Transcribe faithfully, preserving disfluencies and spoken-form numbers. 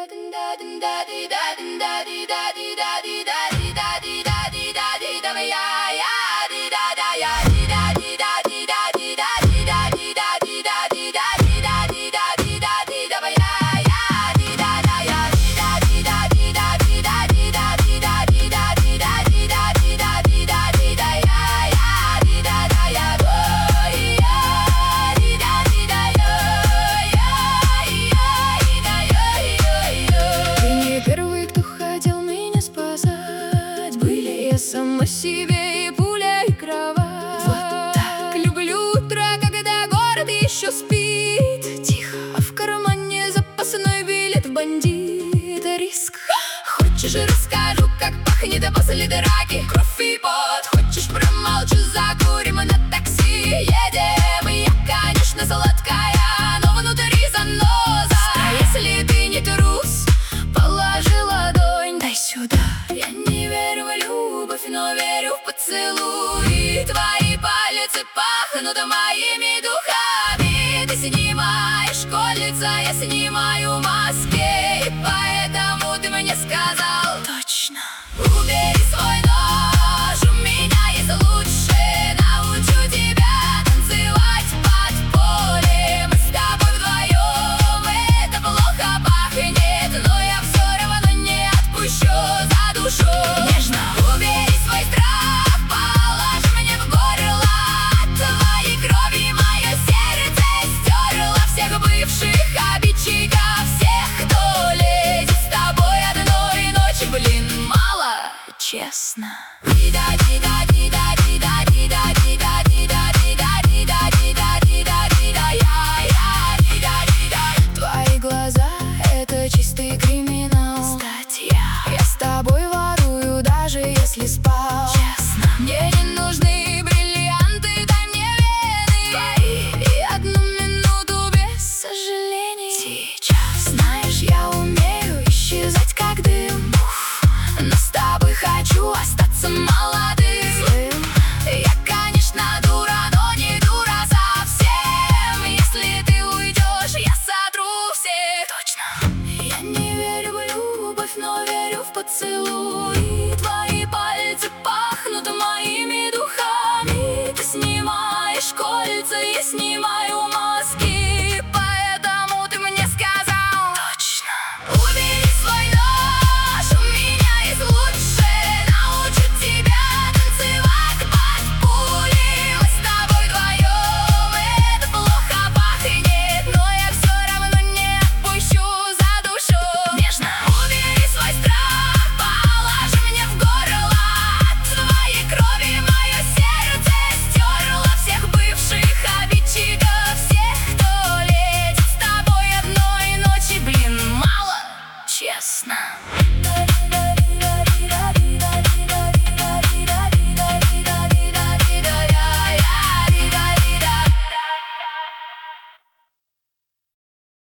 Сама себе и пуля, и кровать. Вот так. Люблю утро, когда город еще спит. Тихо. А в кармане запасной билет в бандит. Риск. Хочешь, расскажу, как пахнет после драки кровь и пот. Хочешь, промолчу, закурим на такси. Едем, и я, конечно, сладкая, но внутри заноза. А если ты не трус, положи ладонь, дай сюда. Я не верю в любовь, но верю в поцелуй. Твои пальцы пахнут моими духами. Ты снимаешь кольца, я снимаю маски. И поэтому ты мне сказал: точно. Убери свой нож, у меня есть лучшее. Научу тебя танцевать под поле. Мы с тобой вдвоем, это плохо пахнет, но я все равно не отпущу. За душу нежно. Убери свой страх, положи мне в горло. От твоей крови мое сердце стерло всех бывших обидчиков, всех, кто лезет с тобой одной ночи. Блин, мало, честно.